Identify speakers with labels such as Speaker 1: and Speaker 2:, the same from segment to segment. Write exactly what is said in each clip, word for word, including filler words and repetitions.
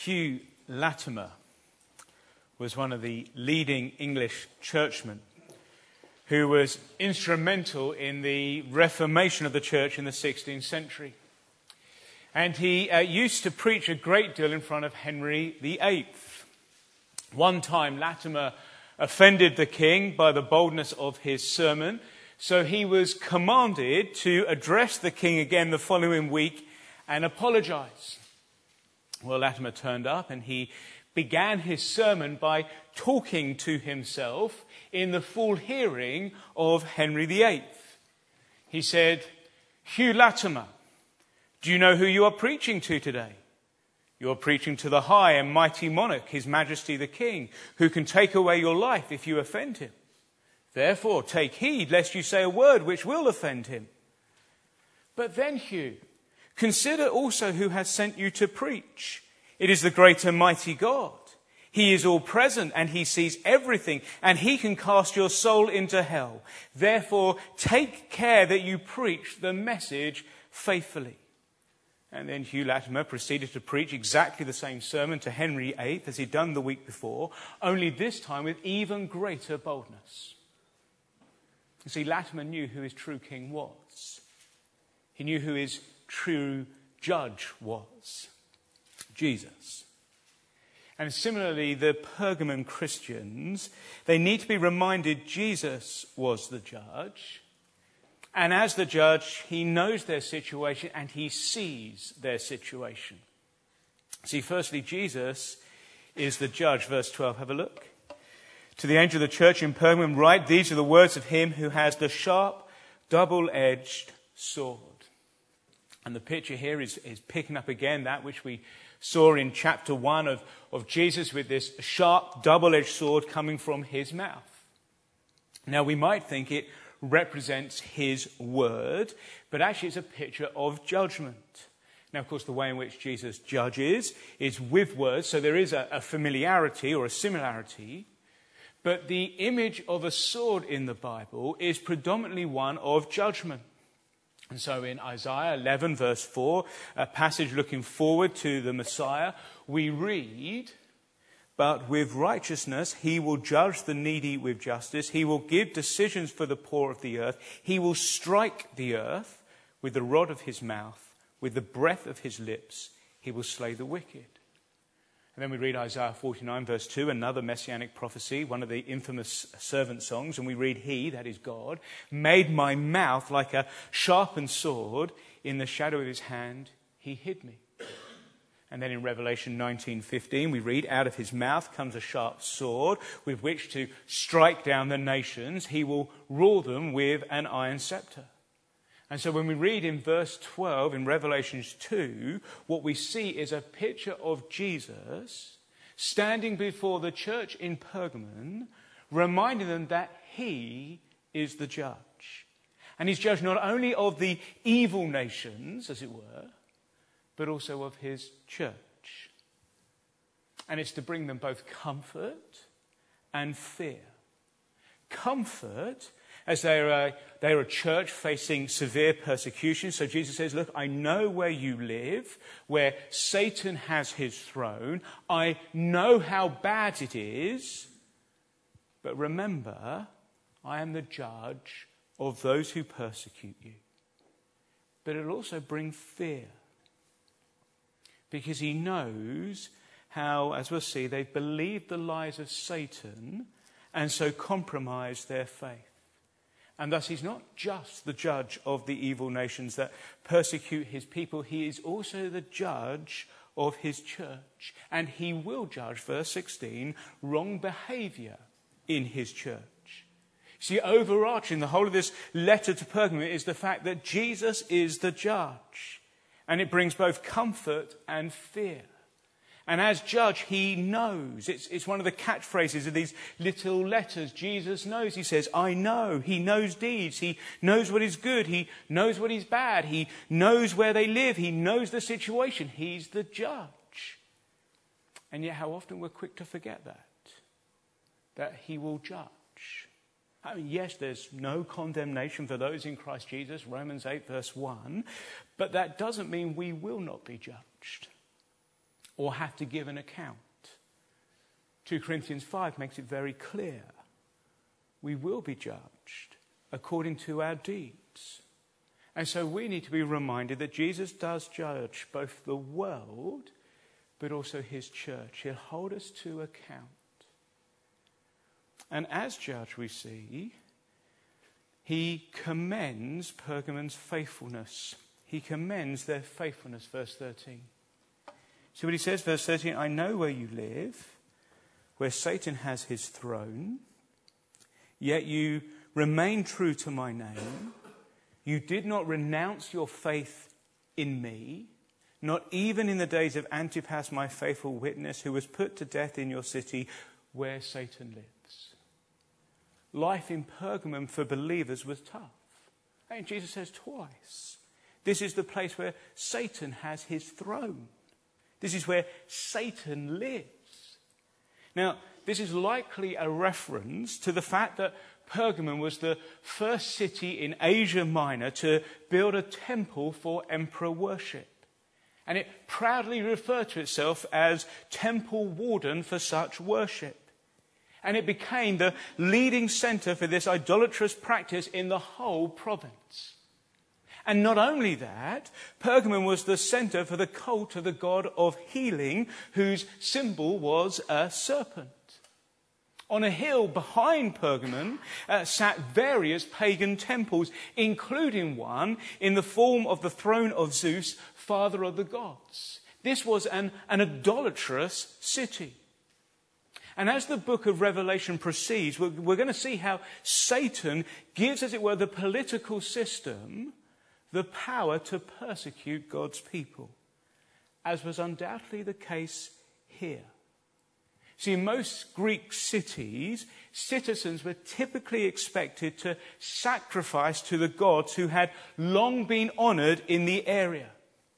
Speaker 1: Hugh Latimer was one of the leading English churchmen who was instrumental in the Reformation of the church in the sixteenth century. And he uh, used to preach a great deal in front of Henry the eighth. One time, Latimer offended the king by the boldness of his sermon, so he was commanded to address the king again the following week and apologize. Well, Latimer turned up and he began his sermon by talking to himself in the full hearing of Henry the eighth. He said, "Hugh Latimer, do you know who you are preaching to today? You are preaching to the high and mighty monarch, His Majesty the King, who can take away your life if you offend him. Therefore, take heed lest you say a word which will offend him. But then, Hugh, consider also who has sent you to preach. It is the great and mighty God. He is all present and he sees everything, and he can cast your soul into hell. Therefore, take care that you preach the message faithfully." And then Hugh Latimer proceeded to preach exactly the same sermon to Henry the eighth as he'd done the week before, only this time with even greater boldness. You see, Latimer knew who his true king was. He knew who his true judge was. Jesus. And similarly, the Pergamon Christians, they need to be reminded Jesus was the judge. And as the judge, he knows their situation and he sees their situation. See, firstly, Jesus is the judge. Verse twelve, have a look. "To the angel of the church in Pergamum write, these are the words of him who has the sharp, double-edged sword." And the picture here is, is picking up again that which we saw in chapter one of, of Jesus with this sharp, double-edged sword coming from his mouth. Now, we might think it represents his word, but actually it's a picture of judgment. Now, of course, the way in which Jesus judges is with words, so there is a, a familiarity or a similarity. But the image of a sword in the Bible is predominantly one of judgment. And so in Isaiah eleven, verse four, a passage looking forward to the Messiah, we read, "But with righteousness he will judge the needy with justice. He will give decisions for the poor of the earth. He will strike the earth with the rod of his mouth. With the breath of his lips he will slay the wicked." And then we read Isaiah forty-nine, verse two, another messianic prophecy, one of the infamous servant songs. And we read, "He," that is God, "made my mouth like a sharpened sword. In the shadow of his hand he hid me." And then in Revelation nineteen fifteen, we read, "Out of his mouth comes a sharp sword with which to strike down the nations. He will rule them with an iron scepter." And so when we read in verse twelve in Revelation two, what we see is a picture of Jesus standing before the church in Pergamon, reminding them that he is the judge. And he's judge not only of the evil nations, as it were, but also of his church. And it's to bring them both comfort and fear. Comfort, as they are a, they are a church facing severe persecution. So Jesus says, "Look, I know where you live, where Satan has his throne. I know how bad it is. But remember, I am the judge of those who persecute you." But it'll also bring fear, because he knows how, as we'll see, they've believed the lies of Satan and so compromised their faith. And thus he's not just the judge of the evil nations that persecute his people. He is also the judge of his church. And he will judge, verse sixteen, wrong behavior in his church. See, overarching the whole of this letter to Pergamum is the fact that Jesus is the judge. And it brings both comfort and fear. And as judge, he knows. It's, it's one of the catchphrases of these little letters. Jesus knows. He says, "I know." He knows deeds. He knows what is good. He knows what is bad. He knows where they live. He knows the situation. He's the judge. And yet how often we're quick to forget that. That he will judge. I mean, yes, there's no condemnation for those in Christ Jesus, Romans eight, verse one. But that doesn't mean we will not be judged. or have to give an account. Second Corinthians five makes it very clear. We will be judged according to our deeds. And so we need to be reminded that Jesus does judge both the world but also his church. He'll hold us to account. And as judge, we see, he commends Pergamon's faithfulness. He commends their faithfulness, verse thirteen. See what he says, verse thirteen, I know where you live, where Satan has his throne, yet you remain true to my name. You did not renounce your faith in me, not even in the days of Antipas, my faithful witness, who was put to death in your city where Satan lives. Life in Pergamum for believers was tough. And Jesus says twice, this is the place where Satan has his throne. This is where Satan lives. Now, this is likely a reference to the fact that Pergamum was the first city in Asia Minor to build a temple for emperor worship. And it proudly referred to itself as temple warden for such worship. And it became the leading center for this idolatrous practice in the whole province. And not only that, Pergamum was the center for the cult of the god of healing, whose symbol was a serpent. On a hill behind Pergamum uh, sat various pagan temples, including one in the form of the throne of Zeus, father of the gods. This was an, an idolatrous city. And as the book of Revelation proceeds, we're, we're going to see how Satan gives, as it were, the political system the power to persecute God's people, as was undoubtedly the case here. See, in most Greek cities, citizens were typically expected to sacrifice to the gods who had long been honored in the area.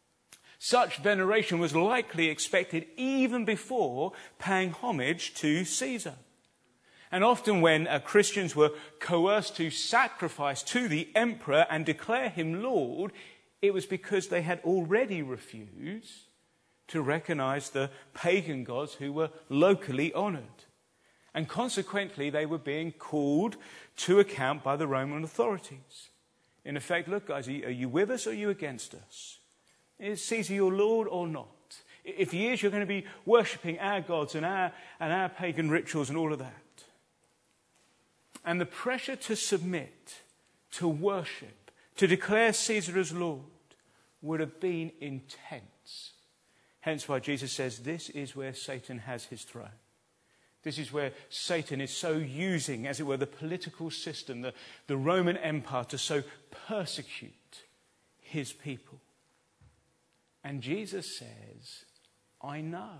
Speaker 1: Such veneration was likely expected even before paying homage to Caesar. And often when uh, Christians were coerced to sacrifice to the emperor and declare him Lord, it was because they had already refused to recognize the pagan gods who were locally honored. And consequently, they were being called to account by the Roman authorities. In effect, look, guys, are you with us or are you against us? Is Caesar your Lord or not? If he is, you're going to be worshipping our gods and our, and our pagan rituals and all of that. And the pressure to submit, to worship, to declare Caesar as Lord would have been intense. Hence why Jesus says this is where Satan has his throne. This is where Satan is so using, as it were, the political system, the, the Roman Empire, to so persecute his people. And Jesus says, I know.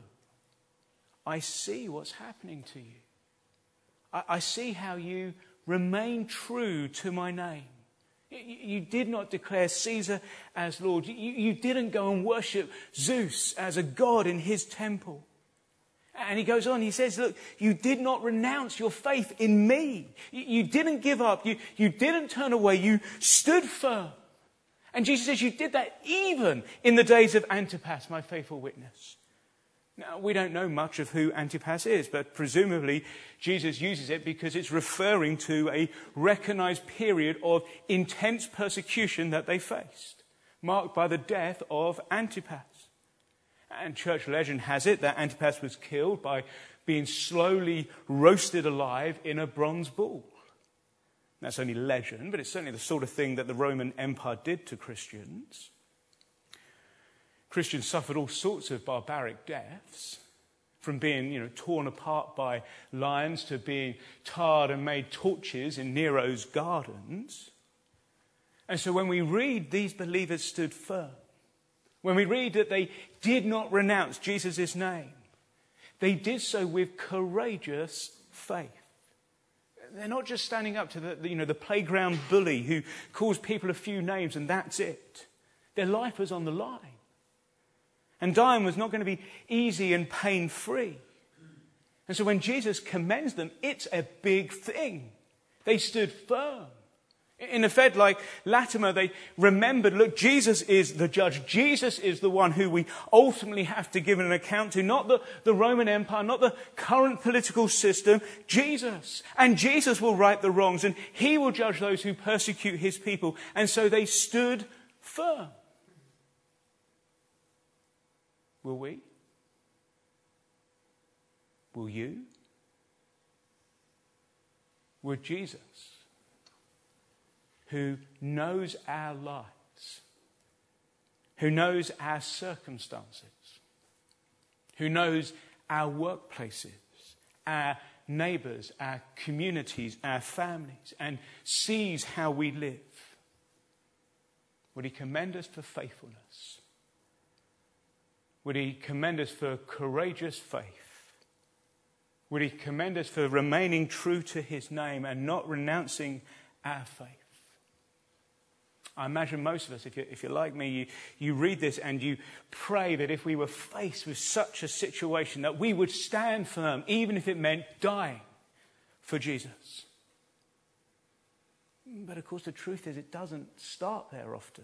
Speaker 1: I see what's happening to you. I, I see how you remain true to my name. You, you did not declare Caesar as Lord. You, you didn't go and worship Zeus as a god in his temple. And he goes on, he says, look, you did not renounce your faith in me. You, you didn't give up. You, you didn't turn away. You stood firm. And Jesus says you did that even in the days of Antipas, my faithful witness. Now, we don't know much of who Antipas is, but presumably Jesus uses it because it's referring to a recognized period of intense persecution that they faced, marked by the death of Antipas. And church legend has it that Antipas was killed by being slowly roasted alive in a bronze bull. That's only legend, but it's certainly the sort of thing that the Roman Empire did to Christians. Christians suffered all sorts of barbaric deaths, from being, you know, torn apart by lions to being tarred and made torches in Nero's gardens. And so when we read these believers stood firm, when we read that they did not renounce Jesus' name, they did so with courageous faith. They're not just standing up to the, you know, the playground bully who calls people a few names and that's it. Their life was on the line. And dying was not going to be easy and pain-free. And so when Jesus commends them, it's a big thing. They stood firm. In a Fed like Latimer, they remembered, look, Jesus is the judge. Jesus is the one who we ultimately have to give an account to. Not the, the Roman Empire, not the current political system. Jesus. And Jesus will right the wrongs, and he will judge those who persecute his people. And so they stood firm. Will we? Will you? Would Jesus, who knows our lives, who knows our circumstances, who knows our workplaces, our neighbours, our communities, our families, and sees how we live, would he commend us for faithfulness? Would he commend us for courageous faith? Would he commend us for remaining true to his name and not renouncing our faith? I imagine most of us, if you're, if you're like me, you, you read this and you pray that if we were faced with such a situation that we would stand firm, even if it meant dying for Jesus. But of course the truth is it doesn't start there often.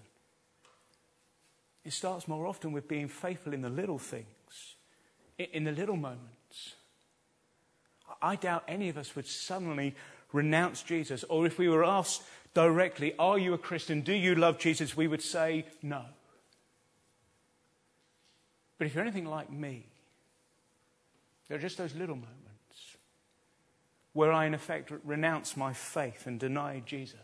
Speaker 1: It starts more often with being faithful in the little things, in the little moments. I doubt any of us would suddenly renounce Jesus, or if we were asked directly, are you a Christian? Do you love Jesus? We would say no. But if you're anything like me, there are just those little moments where I in effect renounce my faith and deny Jesus.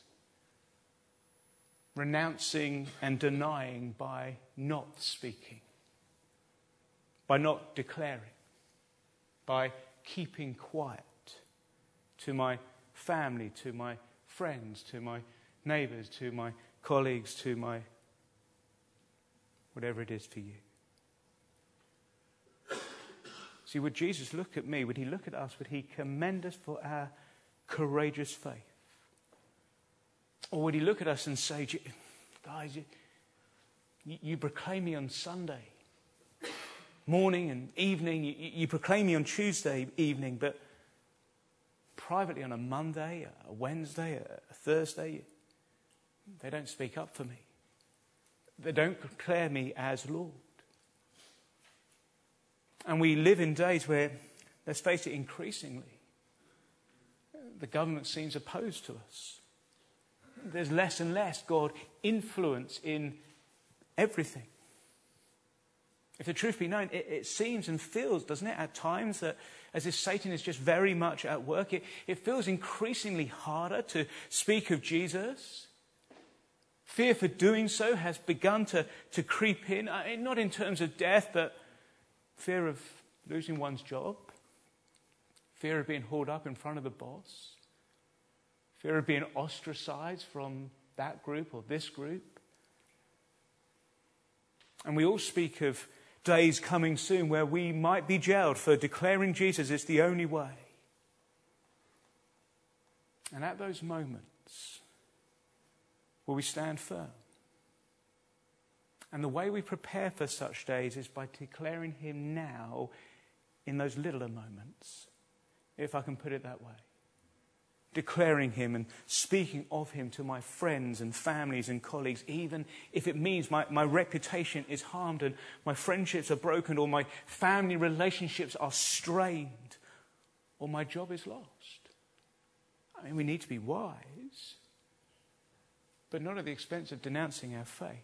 Speaker 1: Renouncing and denying by not speaking, by not declaring, by keeping quiet to my family, to my friends, to my neighbours, to my colleagues, to my whatever it is for you. See, would Jesus look at me? Would he look at us? Would he commend us for our courageous faith? Or would he look at us and say, guys, you, you proclaim me on Sunday morning and evening, you, you proclaim me on Tuesday evening, but privately on a Monday, a Wednesday, a Thursday, they don't speak up for me. They don't declare me as Lord. And we live in days where, let's face it, increasingly, the government seems opposed to us. There's less and less God influence in everything. If the truth be known, it, it seems and feels, doesn't it, at times that as if Satan is just very much at work. It, it feels increasingly harder to speak of Jesus. Fear for doing so has begun to, to creep in, I mean, not in terms of death, but fear of losing one's job, fear of being hauled up in front of the boss, fear of being ostracized from that group or this group. And we all speak of days coming soon where we might be jailed for declaring Jesus is the only way. And at those moments, will we stand firm? And the way we prepare for such days is by declaring him now in those littler moments, if I can put it that way. Declaring him and speaking of him to my friends and families and colleagues, even if it means my, my reputation is harmed and my friendships are broken or my family relationships are strained or my job is lost. I mean, we need to be wise, but not at the expense of denouncing our faith.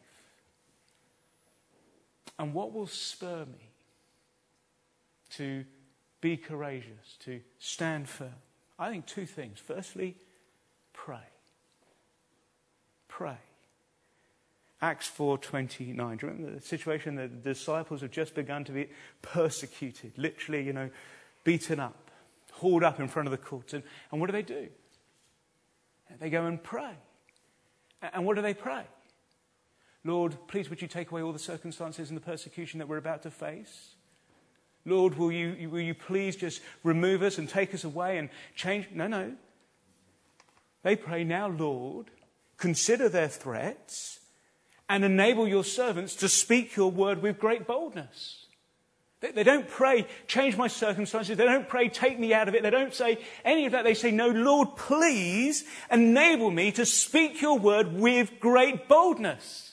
Speaker 1: And what will spur me to be courageous, to stand firm? I think two things. Firstly, pray. Pray. Acts four twenty-nine. Do you remember the situation? The disciples have just begun to be persecuted. Literally, you know, beaten up, hauled up in front of the courts. And, and what do they do? They go and pray. And what do they pray? Lord, please would you take away all the circumstances and the persecution that we're about to face? Lord, will you, will you please just remove us and take us away and change? No, no. They pray, now, Lord, consider their threats and enable your servants to speak your word with great boldness. They, they don't pray, change my circumstances. They don't pray, take me out of it. They don't say any of that. They say, no, Lord, please enable me to speak your word with great boldness.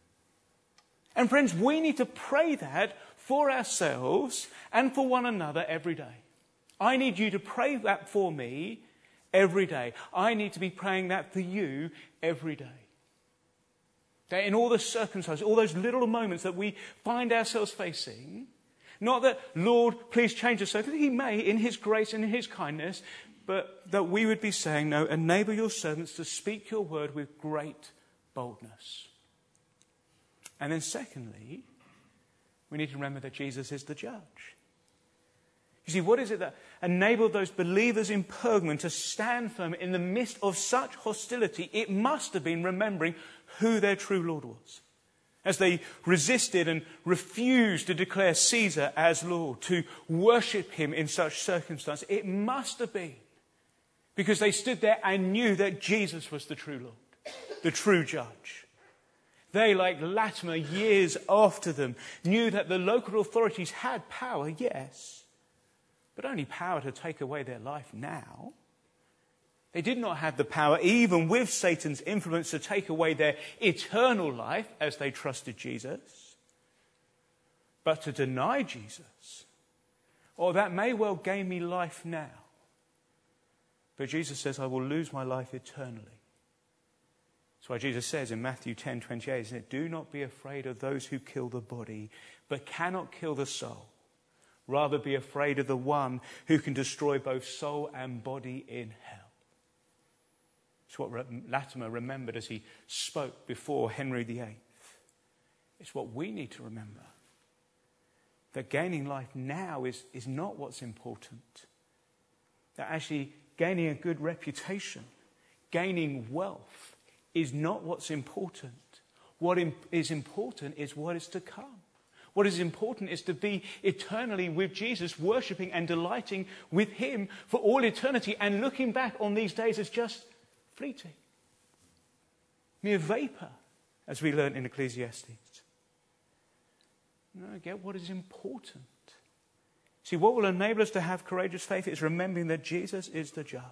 Speaker 1: And friends, we need to pray that for ourselves and for one another every day. I need you to pray that for me every day. I need to be praying that for you every day. That in all the circumstances, all those little moments that we find ourselves facing, not that, Lord, please change the circumstances. He may, in his grace and in his kindness, but that we would be saying, no, enable your servants to speak your word with great boldness. And then secondly, we need to remember that Jesus is the judge. You see, what is it that enabled those believers in Pergamon to stand firm in the midst of such hostility? It must have been remembering who their true Lord was. As they resisted and refused to declare Caesar as Lord, to worship him in such circumstances, it must have been because they stood there and knew that Jesus was the true Lord, the true judge. They, like Latimer years after them, knew that the local authorities had power, yes, but only power to take away their life now. They did not have the power, even with Satan's influence, to take away their eternal life as they trusted Jesus. But to deny Jesus, oh, that may well gain me life now. But Jesus says, I will lose my life eternally. That's why Jesus says in Matthew ten twenty-eight, isn't it? Do not be afraid of those who kill the body, but cannot kill the soul. Rather be afraid of the one who can destroy both soul and body in hell. It's what Latimer remembered as he spoke before Henry the eighth. It's what we need to remember. That gaining life now is, is not what's important. That actually gaining a good reputation, gaining wealth is not what's important. What is important is what is to come. What is important is to be eternally with Jesus, worshipping and delighting with him for all eternity and looking back on these days as just fleeting. Mere vapor, as we learn in Ecclesiastes. No, get what is important. See, what will enable us to have courageous faith is remembering that Jesus is the judge.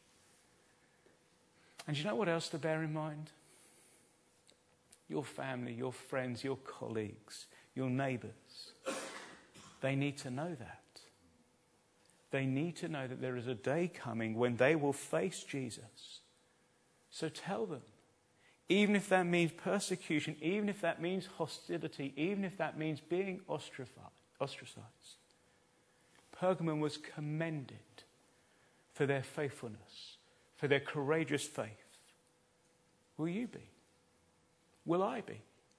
Speaker 1: And you know what else to bear in mind? Your family, your friends, your colleagues, your neighbours, they need to know that. They need to know that there is a day coming when they will face Jesus. So tell them, even if that means persecution, even if that means hostility, even if that means being ostracized. Pergamon was commended for their faithfulness, for their courageous faith. Will you be? Will I be?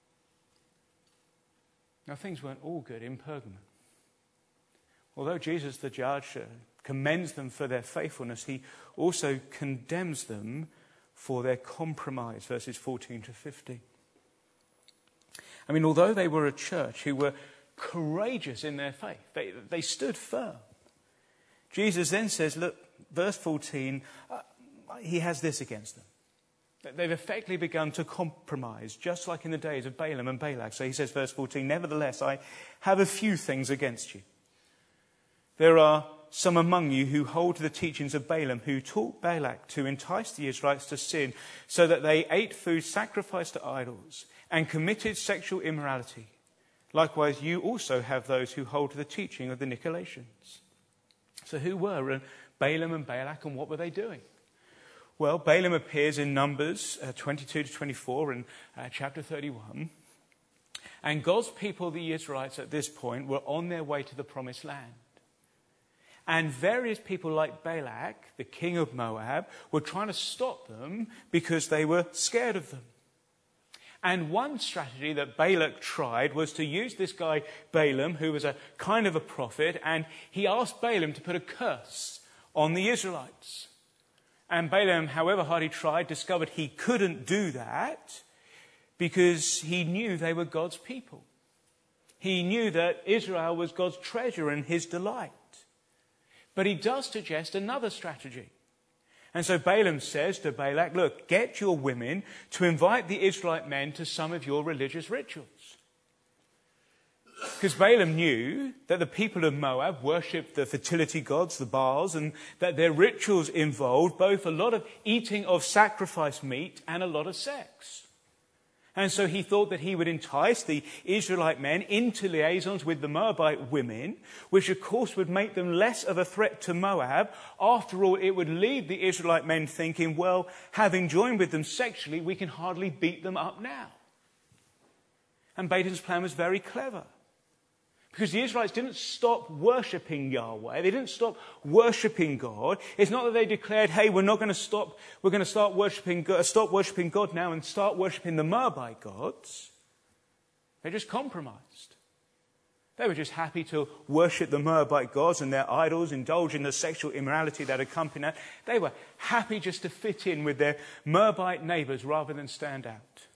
Speaker 1: Now, things weren't all good in Pergamon. Although Jesus, the judge, uh, commends them for their faithfulness, he also condemns them for their compromise, verses fourteen to fifteen. I mean, although they were a church who were courageous in their faith, they, they stood firm. Jesus then says, look, verse fourteen, uh, he has this against them. They've effectively begun to compromise, just like in the days of Balaam and Balak. So he says, verse fourteen, nevertheless, I have a few things against you. There are some among you who hold to the teachings of Balaam, who taught Balak to entice the Israelites to sin, so that they ate food sacrificed to idols and committed sexual immorality. Likewise, you also have those who hold to the teaching of the Nicolaitans. So who were Balaam and Balak, and what were they doing? Well, Balaam appears in Numbers uh, twenty-two to twenty-four and uh, chapter thirty-one. And God's people, the Israelites, at this point were on their way to the promised land. And various people like Balak, the king of Moab, were trying to stop them because they were scared of them. And one strategy that Balak tried was to use this guy Balaam, who was a kind of a prophet, and he asked Balaam to put a curse on the Israelites. And Balaam, however hard he tried, discovered he couldn't do that because he knew they were God's people. He knew that Israel was God's treasure and his delight. But he does suggest another strategy. And so Balaam says to Balak, look, get your women to invite the Israelite men to some of your religious rituals. Because Balaam knew that the people of Moab worshipped the fertility gods, the Baals, and that their rituals involved both a lot of eating of sacrificed meat and a lot of sex. And so he thought that he would entice the Israelite men into liaisons with the Moabite women, which of course would make them less of a threat to Moab. After all, it would leave the Israelite men thinking, well, having joined with them sexually, we can hardly beat them up now. And Balaam's plan was very clever. Because the Israelites didn't stop worshipping Yahweh. They didn't stop worshipping God. It's not that they declared, hey, we're not going to stop, we're going to start worshipping God, stop worshipping God now and start worshipping the Moabite gods. They just compromised. They were just happy to worship the Moabite gods and their idols, indulge in the sexual immorality that accompanied that. They were happy just to fit in with their Moabite neighbors rather than stand out.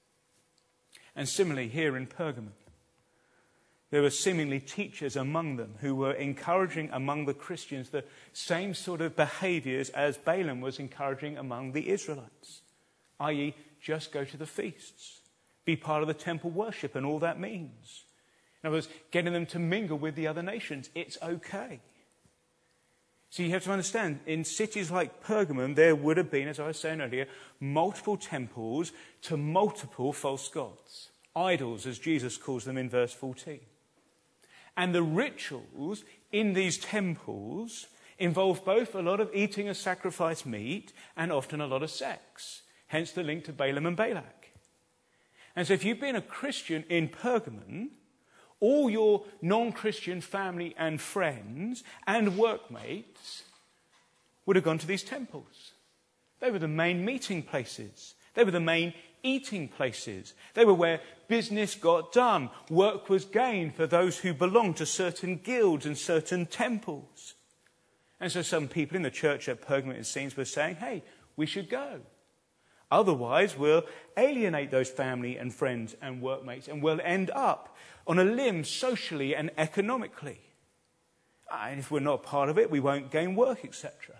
Speaker 1: And similarly, here in Pergamum, there were seemingly teachers among them who were encouraging among the Christians the same sort of behaviors as Balaam was encouraging among the Israelites, that is, just go to the feasts, be part of the temple worship and all that means. In other words, getting them to mingle with the other nations. It's okay. So you have to understand, in cities like Pergamum, there would have been, as I was saying earlier, multiple temples to multiple false gods. Idols, as Jesus calls them in verse fourteen. And the rituals in these temples involve both a lot of eating of sacrificed meat and often a lot of sex. Hence the link to Balaam and Balak. And so if you've been a Christian in Pergamum, all your non-Christian family and friends and workmates would have gone to these temples. They were the main meeting places. They were the main eating places. They were where business got done. Work was gained for those who belonged to certain guilds and certain temples. And so some people in the church at Pergamum, it seems, were saying, hey, we should go. Otherwise, we'll alienate those family and friends and workmates and we'll end up on a limb socially and economically. And if we're not part of it, we won't gain work, et cetera.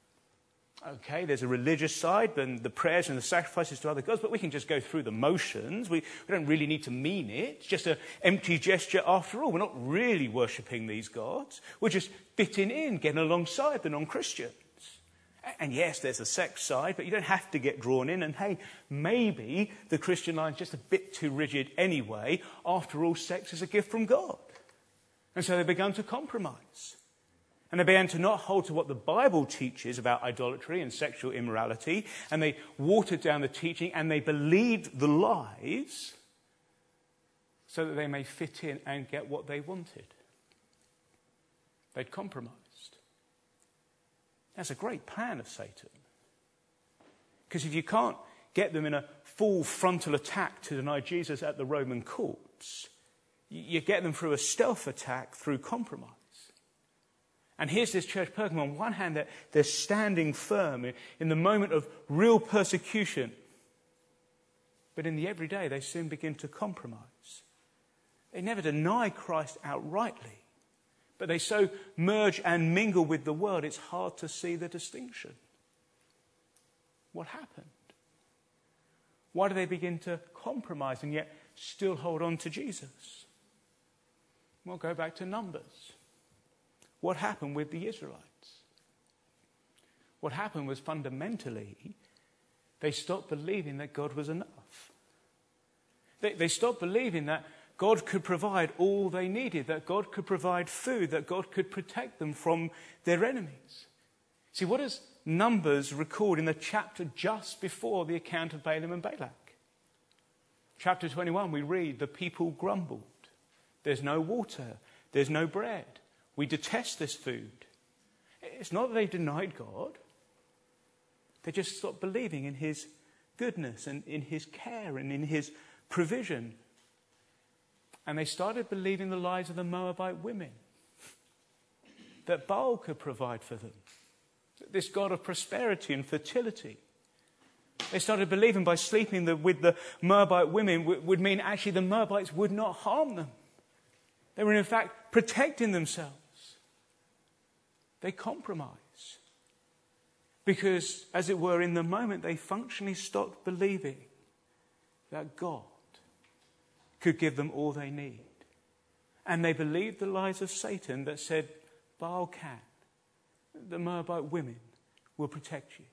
Speaker 1: Okay, there's a religious side and the prayers and the sacrifices to other gods, but we can just go through the motions. We, we don't really need to mean it. It's just an empty gesture after all. We're not really worshipping these gods. We're just fitting in, getting alongside the non-Christians. And yes, there's a sex side, but you don't have to get drawn in. And hey, maybe the Christian line's just a bit too rigid anyway. After all, sex is a gift from God. And so they began to compromise. And they began to not hold to what the Bible teaches about idolatry and sexual immorality. And they watered down the teaching and they believed the lies so that they may fit in and get what they wanted. They'd compromised. That's a great plan of Satan. Because if you can't get them in a full frontal attack to deny Jesus at the Roman courts, you get them through a stealth attack through compromise. And here's this church Pergamum. On one hand, they're, they're standing firm in, in the moment of real persecution. But in the everyday, they soon begin to compromise. They never deny Christ outrightly. But they so merge and mingle with the world, it's hard to see the distinction. What happened? Why do they begin to compromise and yet still hold on to Jesus? Well, go back to Numbers. What happened with the Israelites? What happened was fundamentally, they stopped believing that God was enough. They, they stopped believing that God could provide all they needed, that God could provide food, that God could protect them from their enemies. See, what does Numbers record in the chapter just before the account of Balaam and Balak? Chapter twenty-one, we read, the people grumbled. There's no water. There's no bread. We detest this food. It's not that they denied God. They just stopped believing in his goodness and in his care and in his provision. And they started believing the lies of the Moabite women. That Baal could provide for them. This God of prosperity and fertility. They started believing by sleeping the, with the Moabite women w- would mean actually the Moabites would not harm them. They were in fact protecting themselves. They compromise. Because, as it were, in the moment they functionally stopped believing that God could give them all they need. And they believed the lies of Satan that said, Baal-Can, the Moabite women, will protect you.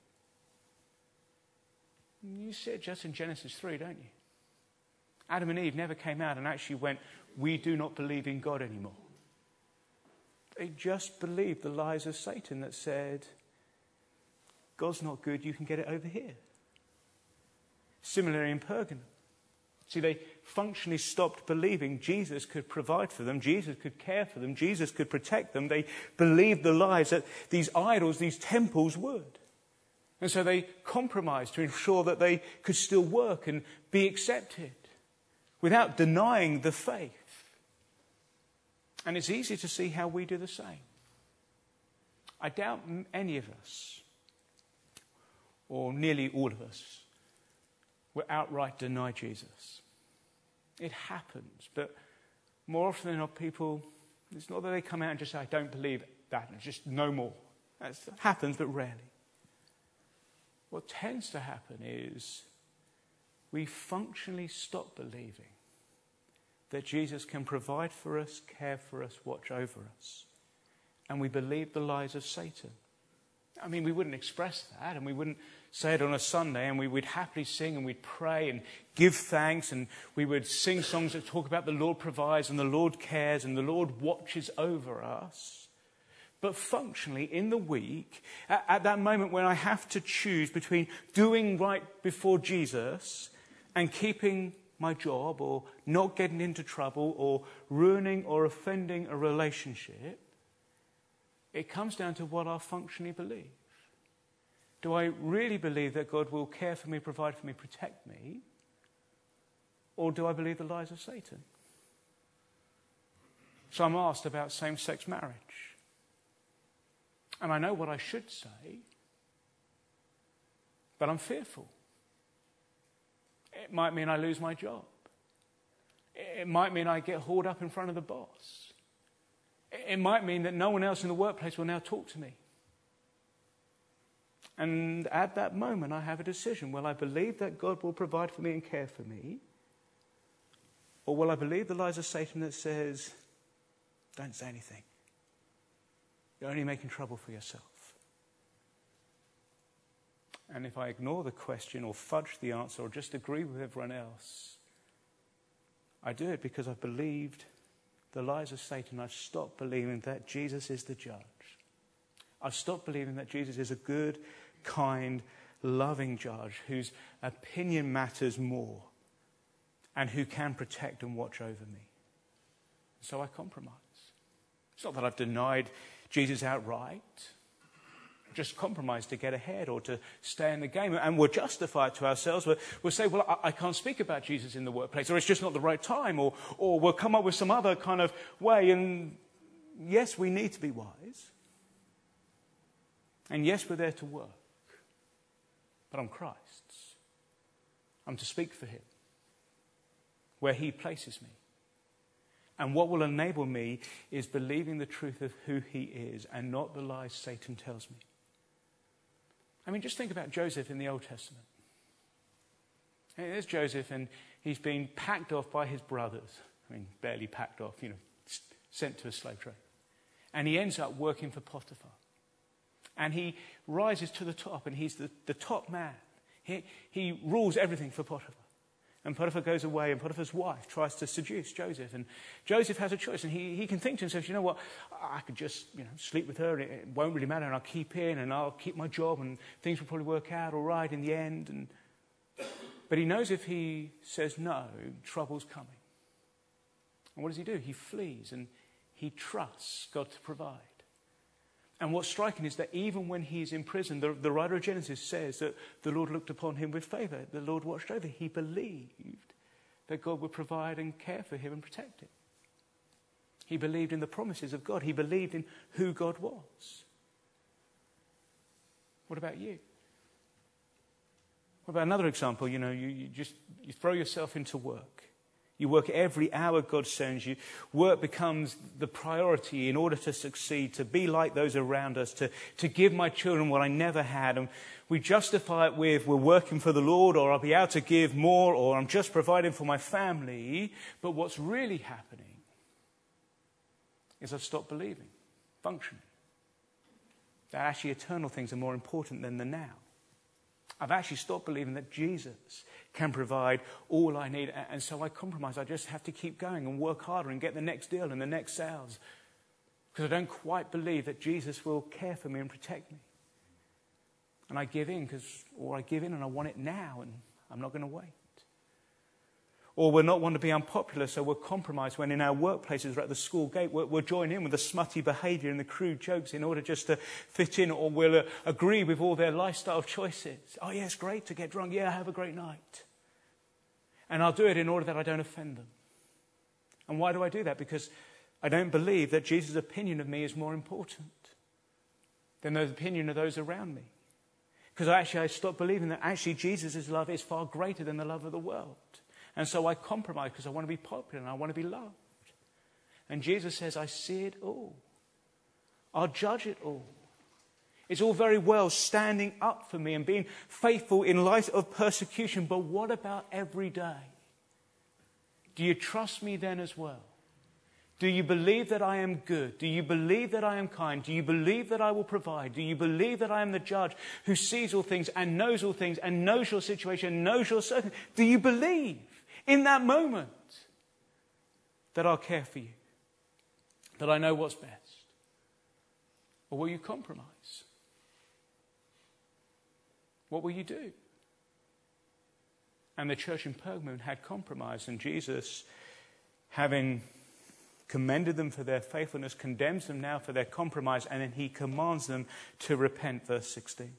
Speaker 1: You see it just in Genesis three, don't you? Adam and Eve never came out and actually went, we do not believe in God anymore. They just believed the lies of Satan that said, God's not good, you can get it over here. Similarly in Pergamum. See, they functionally stopped believing Jesus could provide for them, Jesus could care for them, Jesus could protect them. They believed the lies that these idols, these temples would. And so they compromised to ensure that they could still work and be accepted without denying the faith. And it's easy to see how we do the same. I doubt any of us, or nearly all of us, will outright deny Jesus. It happens, but more often than not, people, it's not that they come out and just say, I don't believe that, and just no more. That happens, but rarely. What tends to happen is we functionally stop believing that Jesus can provide for us, care for us, watch over us. And we believe the lies of Satan. I mean, we wouldn't express that, and we wouldn't say it on a Sunday, and we would happily sing, and we'd pray and give thanks, and we would sing songs that talk about the Lord provides, and the Lord cares, and the Lord watches over us. But functionally, in the week, at, at that moment when I have to choose between doing right before Jesus and keeping my job, or not getting into trouble, or ruining or offending a relationship, it comes down to what I functionally believe. Do I really believe that God will care for me, provide for me, protect me? Or do I believe the lies of Satan? So I'm asked about same-sex marriage. And I know what I should say, but I'm fearful. It might mean I lose my job. It might mean I get hauled up in front of the boss. It might mean that no one else in the workplace will now talk to me. And at that moment, I have a decision. Will I believe that God will provide for me and care for me? Or will I believe the lies of Satan that says, don't say anything. You're only making trouble for yourself. And if I ignore the question or fudge the answer or just agree with everyone else, I do it because I've believed the lies of Satan. I've stopped believing that Jesus is the judge. I've stopped believing that Jesus is a good, kind, loving judge whose opinion matters more and who can protect and watch over me. So I compromise. It's not that I've denied Jesus outright. Just compromise to get ahead or to stay in the game. And we'll justify it to ourselves. We'll, we'll say, well, I, I can't speak about Jesus in the workplace, or it's just not the right time, or, or we'll come up with some other kind of way. And yes, we need to be wise. And yes, we're there to work. But I'm Christ's. I'm to speak for him where he places me. And what will enable me is believing the truth of who he is and not the lies Satan tells me. I mean, just think about Joseph in the Old Testament. I mean, there's Joseph, and he's been packed off by his brothers. I mean, barely packed off, you know, sent to a slave trade. And he ends up working for Potiphar. And he rises to the top, and he's the, the top man. He, he rules everything for Potiphar. And Potiphar goes away, and Potiphar's wife tries to seduce Joseph. And Joseph has a choice, and he, he can think to himself, you know what, I could just you know sleep with her, and it won't really matter, and I'll keep in, and I'll keep my job, and things will probably work out all right in the end. And But he knows if he says no, trouble's coming. And what does he do? He flees, and he trusts God to provide. And what's striking is that even when he's in prison, the, the writer of Genesis says that the Lord looked upon him with favor. The Lord watched over. He believed that God would provide and care for him and protect him. He believed in the promises of God. He believed in who God was. What about you? What about another example? You know, you, you just you throw yourself into work. You work every hour God sends you. Work becomes the priority in order to succeed, to be like those around us, to, to give my children what I never had. And we justify it with, we're working for the Lord, or I'll be able to give more, or I'm just providing for my family. But what's really happening is I've stopped believing, functioning, that actually eternal things are more important than the now. I've actually stopped believing that Jesus can provide all I need. And so I compromise. I just have to keep going and work harder and get the next deal and the next sales. Because I don't quite believe that Jesus will care for me and protect me. And I give in because, or I give in and I want it now and I'm not going to wait. Or we'll not want to be unpopular, so we'll compromise when in our workplaces or at the school gate we'll, we'll join in with the smutty behaviour and the crude jokes in order just to fit in, or we'll uh, agree with all their lifestyle choices. Oh, yeah, it's great to get drunk. Yeah, have a great night. And I'll do it in order that I don't offend them. And why do I do that? Because I don't believe that Jesus' opinion of me is more important than the opinion of those around me. Because actually I stopped believing that actually Jesus' love is far greater than the love of the world. And so I compromise because I want to be popular and I want to be loved. And Jesus says, I see it all. I'll judge it all. It's all very well standing up for me and being faithful in light of persecution. But what about every day? Do you trust me then as well? Do you believe that I am good? Do you believe that I am kind? Do you believe that I will provide? Do you believe that I am the judge who sees all things and knows all things and knows your situation, knows your circumstances? Do you believe in that moment that I'll care for you? That I know what's best? Or will you compromise? What will you do? And the church in Pergamum had compromised, and Jesus, having commended them for their faithfulness, condemns them now for their compromise, and then he commands them to repent. Verse sixteen.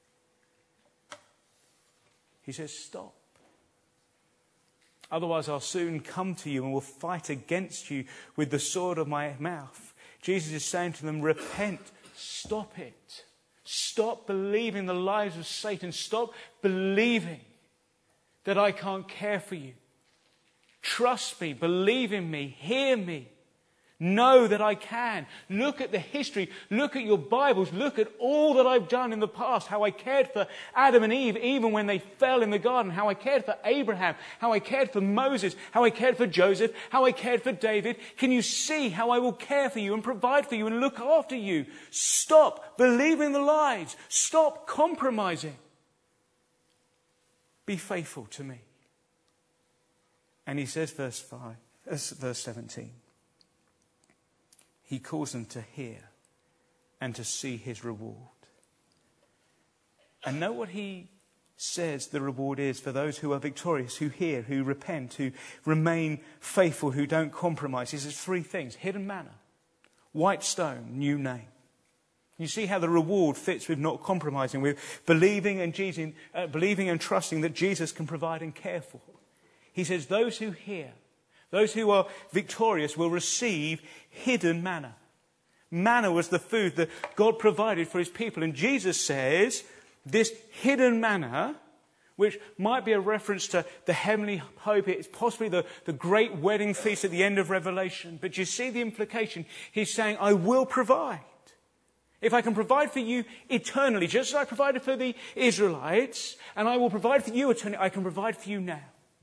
Speaker 1: He says, stop. Otherwise I'll soon come to you and will fight against you with the sword of my mouth. Jesus is saying to them, repent, stop it. Stop believing the lies of Satan. Stop believing that I can't care for you. Trust me, believe in me, hear me. Know that I can. Look at the history. Look at your Bibles. Look at all that I've done in the past. How I cared for Adam and Eve even when they fell in the garden. How I cared for Abraham. How I cared for Moses. How I cared for Joseph. How I cared for David. Can you see how I will care for you and provide for you and look after you? Stop believing the lies. Stop compromising. Be faithful to me. And he says, verse five, verse seventeen. He calls them to hear and to see his reward. And know what he says the reward is for those who are victorious, who hear, who repent, who remain faithful, who don't compromise. He says three things: hidden manna, white stone, new name. You see how the reward fits with not compromising, with believing and, Jesus, uh, believing and trusting that Jesus can provide and care for. He says those who hear, those who are victorious will receive hidden manna. Manna was the food that God provided for his people. And Jesus says this hidden manna, which might be a reference to the heavenly hope, it's possibly the, the great wedding feast at the end of Revelation. But you see the implication. He's saying, I will provide. If I can provide for you eternally, just as I provided for the Israelites, and I will provide for you eternally, I can provide for you now.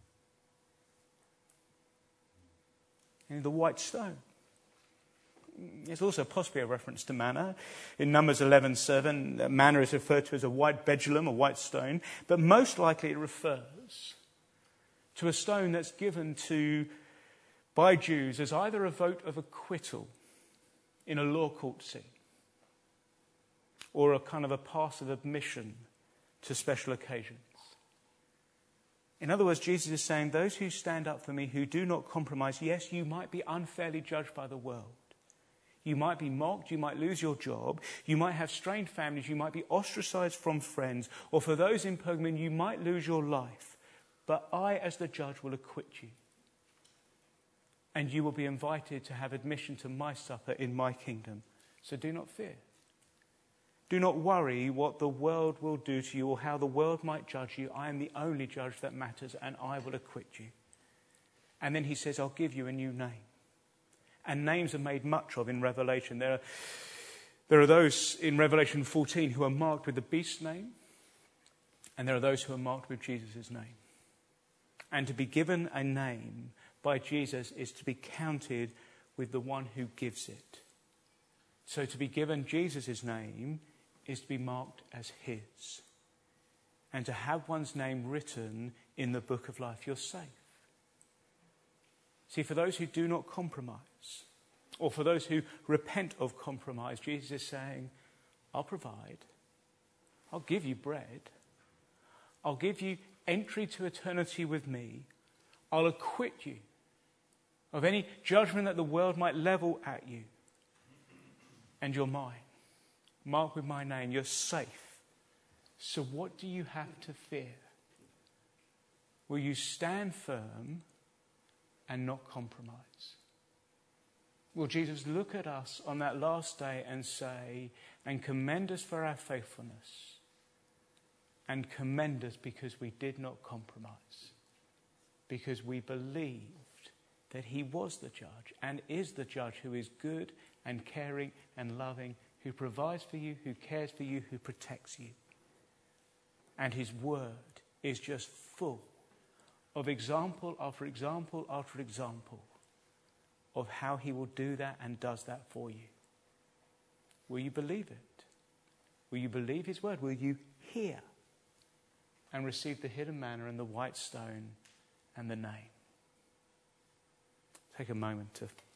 Speaker 1: And the white stone. It's also possibly a reference to manna. In Numbers eleven seven, manna is referred to as a white bedulum, a white stone. But most likely it refers to a stone that's given to, by Jews, as either a vote of acquittal in a law court scene, or a kind of a pass of admission to special occasions. In other words, Jesus is saying, those who stand up for me, who do not compromise, yes, you might be unfairly judged by the world. You might be mocked, you might lose your job, you might have strained families, you might be ostracized from friends, or for those in Pergamum, you might lose your life. But I, as the judge, will acquit you. And you will be invited to have admission to my supper in my kingdom. So do not fear. Do not worry what the world will do to you or how the world might judge you. I am the only judge that matters, and I will acquit you. And then he says, I'll give you a new name. And names are made much of in Revelation. There are, there are those in Revelation fourteen who are marked with the beast's name, and there are those who are marked with Jesus' name. And to be given a name by Jesus is to be counted with the one who gives it. So to be given Jesus' name is to be marked as his. And to have one's name written in the book of life, you're safe. See, for those who do not compromise, or for those who repent of compromise, Jesus is saying, I'll provide. I'll give you bread. I'll give you entry to eternity with me. I'll acquit you of any judgment that the world might level at you. And you're mine. Marked with my name. You're safe. So what do you have to fear? Will you stand firm and not compromise? Will Jesus look at us on that last day and say, and commend us for our faithfulness, and commend us because we did not compromise, because we believed that he was the judge and is the judge who is good and caring and loving, who provides for you, who cares for you, who protects you. And his word is just full of example after example after example of how he will do that and does that for you. Will you believe it? Will you believe his word? Will you hear and receive the hidden manna and the white stone and the name? Take a moment to